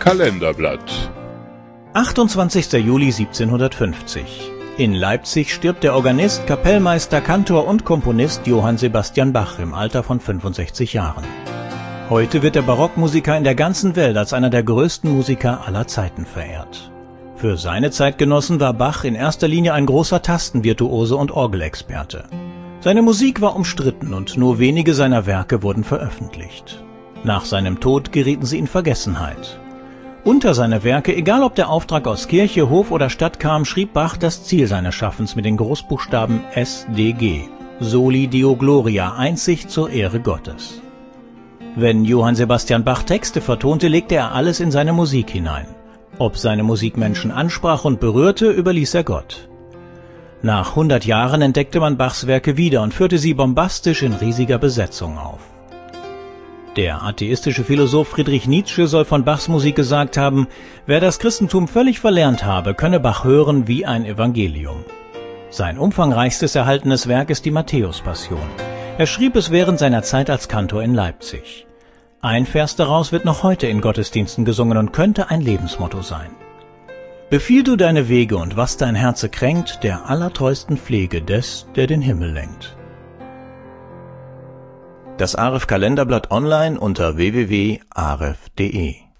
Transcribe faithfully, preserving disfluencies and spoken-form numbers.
Kalenderblatt. achtundzwanzigster Juli siebzehnhundertfünfzig. In Leipzig stirbt der Organist, Kapellmeister, Kantor und Komponist Johann Sebastian Bach im Alter von fünfundsechzig Jahren. Heute wird der Barockmusiker in der ganzen Welt als einer der größten Musiker aller Zeiten verehrt. Für seine Zeitgenossen war Bach in erster Linie ein großer Tastenvirtuose und Orgelexperte. Seine Musik war umstritten und nur wenige seiner Werke wurden veröffentlicht. Nach seinem Tod gerieten sie in Vergessenheit. Unter seine Werke, egal ob der Auftrag aus Kirche, Hof oder Stadt kam, schrieb Bach das Ziel seines Schaffens mit den Großbuchstaben S D G, Soli Deo Gloria, einzig zur Ehre Gottes. Wenn Johann Sebastian Bach Texte vertonte, legte er alles in seine Musik hinein. Ob seine Musik Menschen ansprach und berührte, überließ er Gott. Nach hundert Jahren entdeckte man Bachs Werke wieder und führte sie bombastisch in riesiger Besetzung auf. Der atheistische Philosoph Friedrich Nietzsche soll von Bachs Musik gesagt haben, wer das Christentum völlig verlernt habe, könne Bach hören wie ein Evangelium. Sein umfangreichstes erhaltenes Werk ist die Matthäus-Passion. Er schrieb es während seiner Zeit als Kantor in Leipzig. Ein Vers daraus wird noch heute in Gottesdiensten gesungen und könnte ein Lebensmotto sein. Befiehl du deine Wege und was dein Herze kränkt, der allertreusten Pflege des, der den Himmel lenkt. Das Aref Kalenderblatt online unter w w w punkt aref punkt de